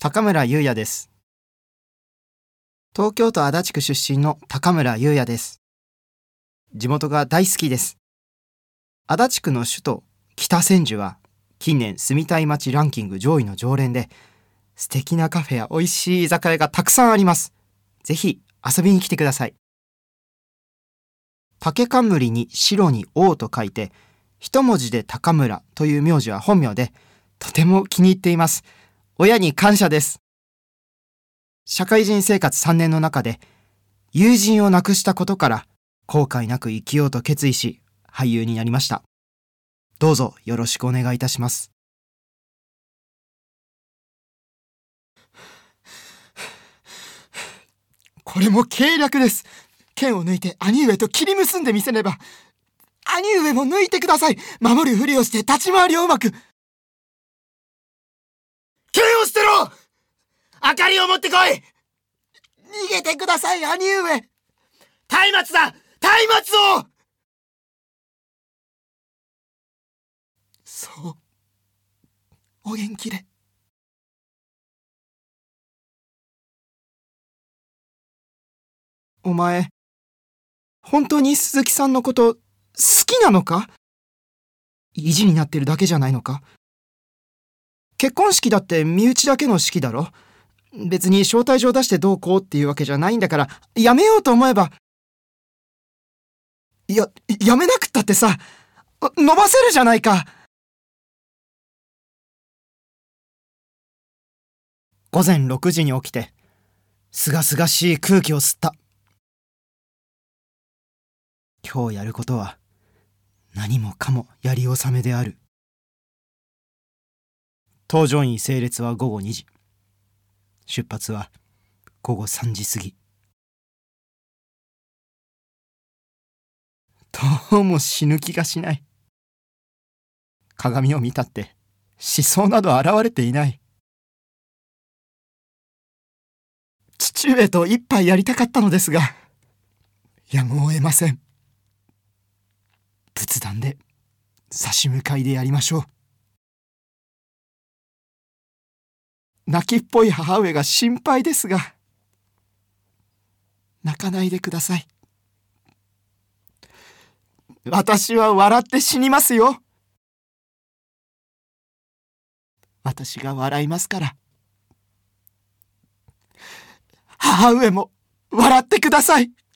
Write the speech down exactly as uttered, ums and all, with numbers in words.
高村優也です。東京都足立区出身の高村優也です。地元が大好きです。足立区の首都北千住は近年住みたい街ランキング上位の常連で、素敵なカフェや美味しい居酒屋がたくさんあります。ぜひ遊びに来てください。竹冠に白に王と書いて、一文字で高村という名字は本名で、とても気に入っています。親に感謝です。社会人生活さんねんの中で、友人を亡くしたことから後悔なく生きようと決意し、俳優になりました。どうぞよろしくお願いいたします。これも計略です。剣を抜いて兄上と切り結んでみせねば。兄上も抜いてください。守るふりをして立ち回りをうまく。 剣を捨てろ！明かりを持ってこい！ 逃げてください、兄上。 松明だ！松明を！ そう。お元気で。お前、本当に鈴木さんのこと好きなのか？意地になってるだけじゃないのか？結婚式だって身内だけの式だろ？別に招待状出してどうこうっていうわけじゃないんだから、やめようと思えば。いや、やめなくったってさ、伸ばせるじゃないか。午前ろくじに起きて、すがすがしい空気を吸った。今日やることは、何もかもやり納めである。搭乗員整列はごごにじ。出発はごごさんじ過ぎ。どうも死ぬ気がしない。鏡を見たって思想など現れていない。父上と一杯やりたかったのですが、やむを得ません。仏壇で差し向かいでやりましょう。泣きっぽい母上が心配ですが、泣かないでください。私は笑って死にますよ。私が笑いますから。母上も笑ってください。